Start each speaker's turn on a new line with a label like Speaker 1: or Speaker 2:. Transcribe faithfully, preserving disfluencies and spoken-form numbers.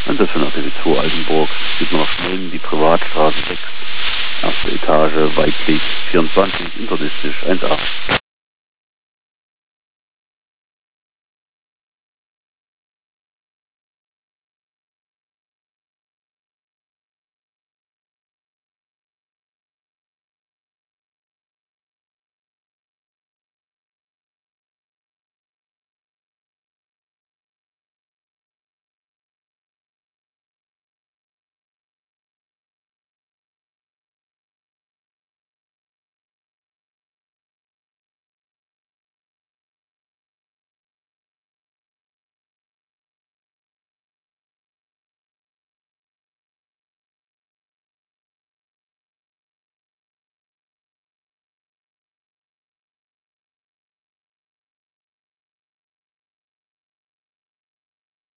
Speaker 1: Und das von der T V zwei Altenburg. Sieht man noch neun, die Privatstraße sechs. Erste Etage, Weitklick vierundzwanzig, interdistisch eins a.